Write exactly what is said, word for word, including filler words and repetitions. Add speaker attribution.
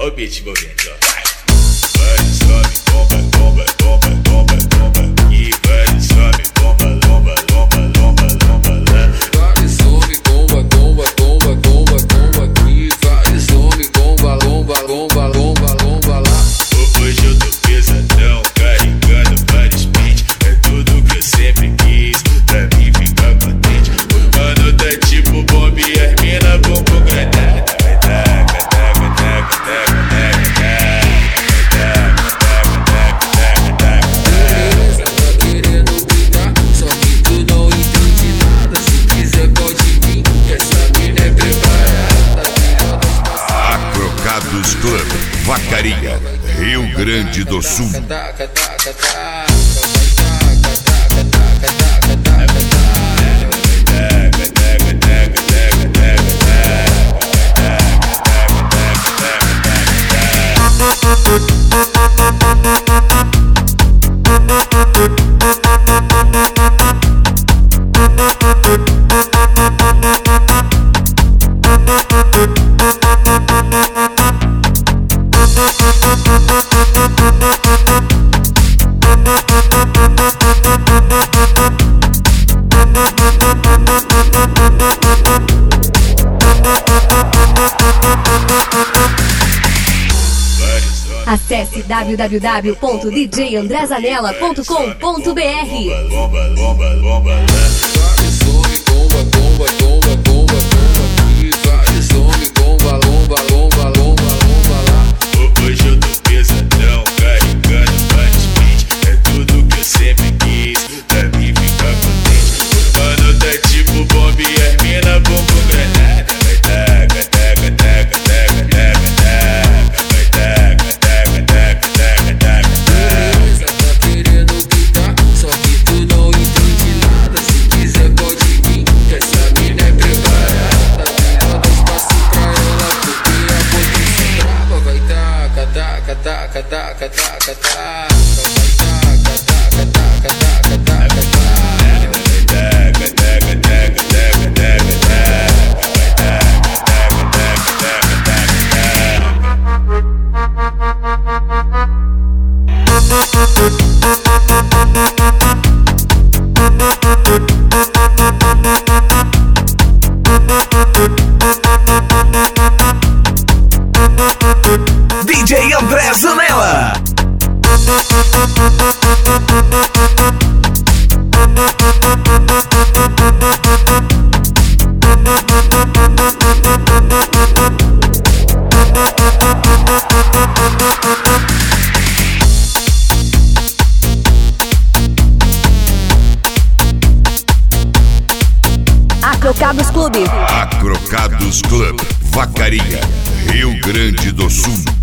Speaker 1: Ó o beat envolvendo, ó. Vai, sobe, bomba, bomba, bomba, bomba, bomba. E vai, sobe, bomba, lomba, lomba, lomba, lomba, lá.
Speaker 2: Vai, sobe, bomba, bomba, bomba, bomba, bomba. E vai, sobe, bomba, lomba, lomba, lomba, lomba, lá.
Speaker 1: Hoje eu tô pesadão, carregando vários pentes. É tudo que eu sempre quis, pra mim ficar contente. O mano tá tipo bomba e as mina bumbum granada. Vai taca, taca, taca, taca, taca, taca.
Speaker 3: Acrocados Club, Vacaria, Rio Grande do Sul.
Speaker 4: Acesse w w w ponto d j andré zanella ponto com ponto b r.
Speaker 1: Lomba, lomba, lomba, lá.
Speaker 2: Vai, sobe, bomba, bomba, bomba, bomba, bomba. E vai, sobe, bomba, lomba, lomba, lomba, lomba, lá.
Speaker 1: Hoje eu tô pesadão, carregando vários pentes. É tudo que eu sempre quis, pra mim ficar contente. O mano tá tipo bomba e as mina bumbum granada. Vai taca, taca, taca, taca, taca, taca. Vai taca, taca, taca, taca, taca.
Speaker 2: Beleza, tá querendo quitar, só que tu não entende nada. Se quiser pode vir, que essa mina é preparada. Não dá espaço pra ela, porque a potência brava. Vai taca, taca, taca, taca, taca, taca. Vai taca, taca, taca, taca, taca, taca.
Speaker 1: Vai taca, taca, taca, taca, taca, taca. Vai taca, taca, taca, taca, taca.
Speaker 5: D J André Zanella.
Speaker 4: Acrocados Clube.
Speaker 3: Acrocados Club, Vacaria, Rio Grande do Sul.